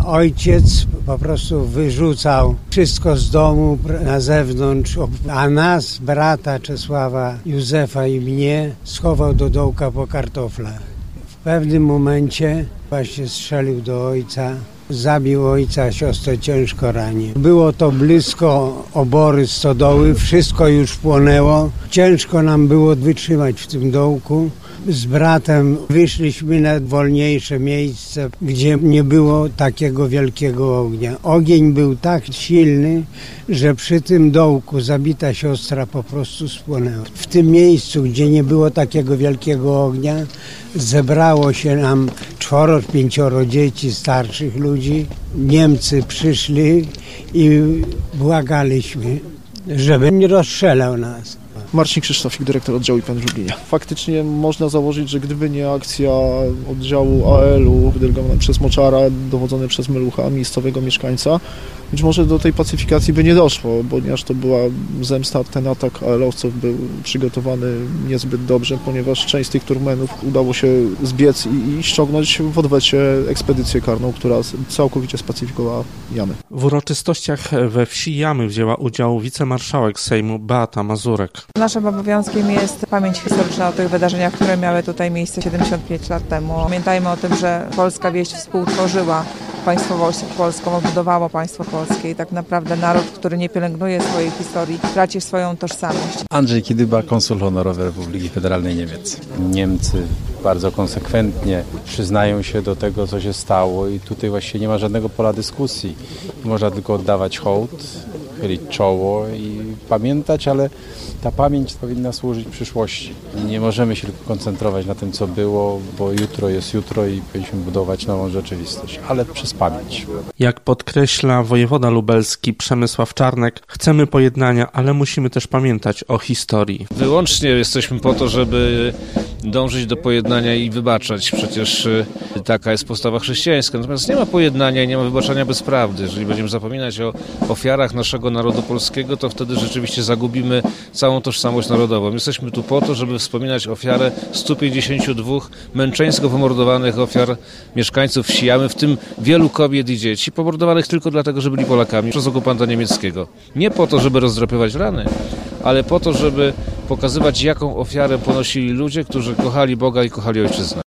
ojciec po prostu wyrzucał wszystko z domu na zewnątrz, a nas, brata Czesława, Józefa i mnie, schował do dołka po kartoflach. W pewnym momencie właśnie strzelił do ojca, zabił ojca, siostrę ciężko ranił. Było to blisko obory stodoły, wszystko już płonęło. Ciężko nam było wytrzymać w tym dołku. Z bratem wyszliśmy na wolniejsze miejsce, gdzie nie było takiego wielkiego ognia. Ogień był tak silny, że przy tym dołku zabita siostra po prostu spłonęła. W tym miejscu, gdzie nie było takiego wielkiego ognia, zebrało się nam 4-5 dzieci, starszych ludzi. Niemcy przyszli i błagaliśmy, żeby nie rozstrzelał nas. Marcin Krzysztofik, dyrektor oddziału IPN w Lublinie. Faktycznie można założyć, że gdyby nie akcja oddziału AL-u wydelegowany przez Moczara, dowodzony przez Melucha, miejscowego mieszkańca, być może do tej pacyfikacji by nie doszło, ponieważ to była zemsta, ten atak AL-owców był przygotowany niezbyt dobrze, ponieważ część z tych turmenów udało się zbiec i ściągnąć w odwecie ekspedycję karną, która całkowicie spacyfikowała Jamy. W uroczystościach we wsi Jamy wzięła udział wicemarszałek Sejmu Beata Mazurek. Naszym obowiązkiem jest pamięć historyczna o tych wydarzeniach, które miały tutaj miejsce 75 lat temu. Pamiętajmy o tym, że polska wieś współtworzyła państwowość polską, odbudowało państwo polskie i tak naprawdę naród, który nie pielęgnuje swojej historii, traci swoją tożsamość. Andrzej Kidyba, konsul honorowy Republiki Federalnej Niemiec. Niemcy bardzo konsekwentnie przyznają się do tego, co się stało i tutaj właściwie nie ma żadnego pola dyskusji. Można tylko oddawać hołd, chylić czoło i pamiętać, ale ta pamięć powinna służyć przyszłości. Nie możemy się tylko koncentrować na tym, co było, bo jutro jest jutro i powinniśmy budować nową rzeczywistość, ale przez pamięć. Jak podkreśla wojewoda lubelski Przemysław Czarnek, chcemy pojednania, ale musimy też pamiętać o historii. Wyłącznie jesteśmy po to, żeby dążyć do pojednania i wybaczać. Przecież taka jest postawa chrześcijańska. Natomiast nie ma pojednania i nie ma wybaczania bez prawdy. Jeżeli będziemy zapominać o ofiarach naszego narodu polskiego, to wtedy rzeczywiście zagubimy całą tożsamość narodową. Jesteśmy tu po to, żeby wspominać ofiarę 152 męczeńsko pomordowanych ofiar mieszkańców wsi Jamy, w tym wielu kobiet i dzieci, pomordowanych tylko dlatego, że byli Polakami przez okupanta niemieckiego. Nie po to, żeby rozdrapywać rany, ale po to, żeby pokazywać, jaką ofiarę ponosili ludzie, którzy kochali Boga i kochali ojczyznę.